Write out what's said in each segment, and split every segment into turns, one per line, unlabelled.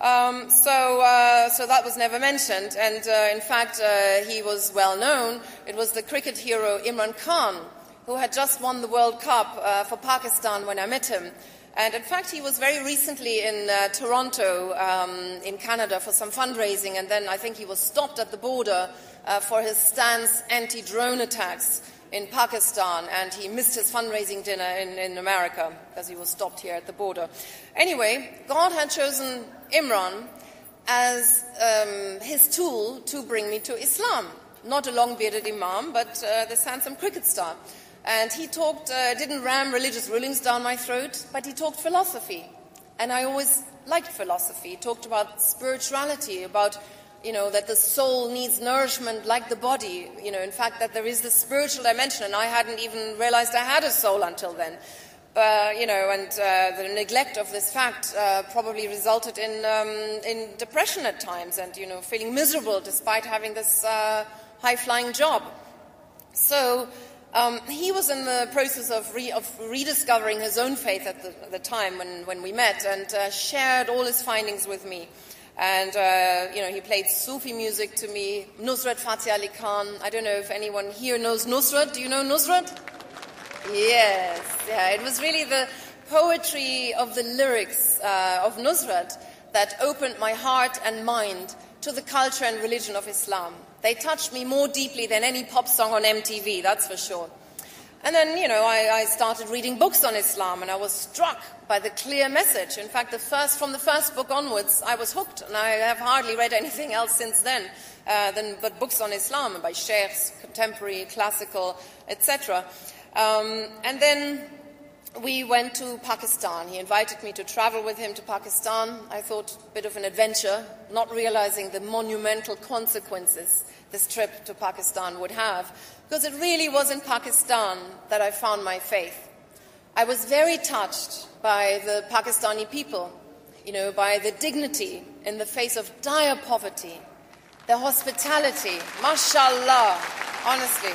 So that was never mentioned, and in fact he was well known. It was the cricket hero Imran Khan, who had just won the World Cup for Pakistan when I met him. And in fact he was very recently in Toronto in Canada for some fundraising, and then I think he was stopped at the border for his stance anti-drone attacks in Pakistan, and he missed his fundraising dinner in America because he was stopped here at the border. Anyway, God had chosen Imran as his tool to bring me to Islam. Not a long-bearded imam, but this handsome cricket star. And he talked, didn't ram religious rulings down my throat, but he talked philosophy. And I always liked philosophy. He talked about spirituality, about that the soul needs nourishment like the body, in fact, that there is this spiritual dimension, and I hadn't even realized I had a soul until then. And the neglect of this fact probably resulted in depression at times and, feeling miserable despite having this high-flying job. So he was in the process of rediscovering his own faith at the time when we met, and shared all his findings with me. And, he played Sufi music to me, Nusrat Fateh Ali Khan. I don't know if anyone here knows Nusrat. Do you know Nusrat? Yes. Yeah, it was really the poetry of the lyrics of Nusrat that opened my heart and mind to the culture and religion of Islam. They touched me more deeply than any pop song on MTV, that's for sure. And then, I started reading books on Islam, and I was struck by the clear message. In fact, from the first book onwards, I was hooked, and I have hardly read anything else since then but books on Islam by sheikhs, contemporary, classical, etc. And then we went to Pakistan. He invited me to travel with him to Pakistan. I thought a bit of an adventure, not realizing the monumental consequences this trip to Pakistan would have, because it really was in Pakistan that I found my faith. I was very touched by the Pakistani people, by the dignity in the face of dire poverty, their hospitality, mashallah, honestly.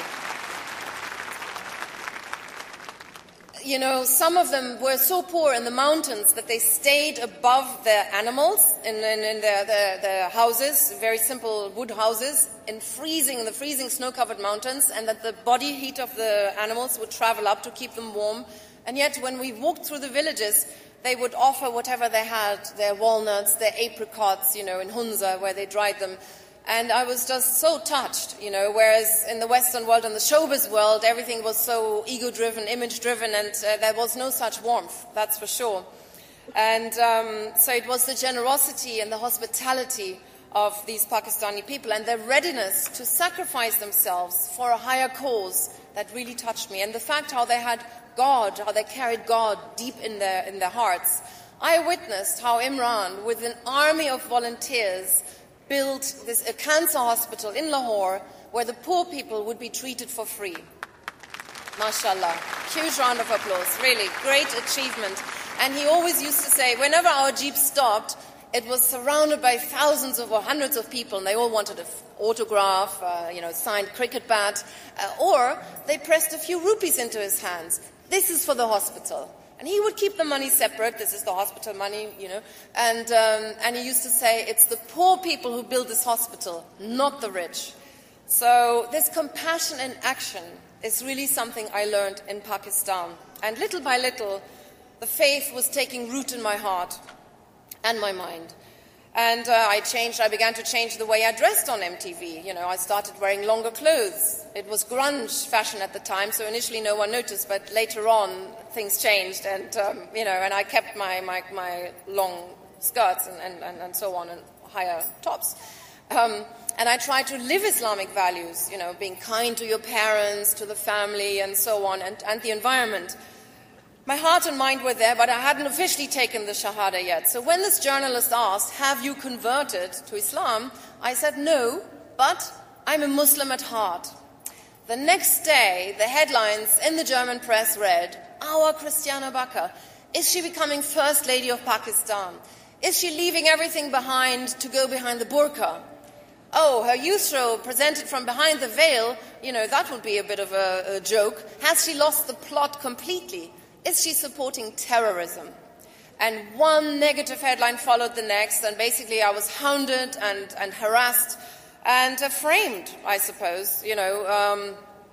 Some of them were so poor in the mountains that they stayed above their animals in their houses, very simple wood houses, in the freezing snow-covered mountains, and that the body heat of the animals would travel up to keep them warm. And yet, when we walked through the villages, they would offer whatever they had, their walnuts, their apricots, in Hunza, where they dried them. And I was just so touched, whereas in the Western world and the showbiz world, everything was so ego-driven, image-driven, and there was no such warmth, that's for sure. And so it was the generosity and the hospitality of these Pakistani people and their readiness to sacrifice themselves for a higher cause that really touched me. And the fact how they had God, how they carried God deep in their hearts. I witnessed how Imran, with an army of volunteers, built a cancer hospital in Lahore where the poor people would be treated for free. Mashallah. Huge round of applause. Really, great achievement. And he always used to say, whenever our jeep stopped, it was surrounded by thousands or hundreds of people, and they all wanted an autograph, signed cricket bat, or they pressed a few rupees into his hands. This is for the hospital. And he would keep the money separate. This is the hospital money, and he used to say, it's the poor people who build this hospital, not the rich. So this compassion in action is really something I learned in Pakistan. And little by little, the faith was taking root in my heart and my mind. And I began to change the way I dressed on MTV. I started wearing longer clothes. It was grunge fashion at the time, so initially no one noticed, but later on things changed, and and I kept my long skirts and so on, and higher tops. And I tried to live Islamic values, being kind to your parents, to the family, and so on, and the environment. My heart and mind were there, but I hadn't officially taken the Shahada yet. So when this journalist asked, have you converted to Islam? I said, no, but I'm a Muslim at heart. The next day, the headlines in the German press read, our Christiana Bakker, is she becoming First Lady of Pakistan? Is she leaving everything behind to go behind the burqa? Oh, her youth show presented from behind the veil, that would be a bit of a joke. Has she lost the plot completely? Is she supporting terrorism? and one negative headline followed the next, and basically I was hounded and harassed and framed, I suppose, you know.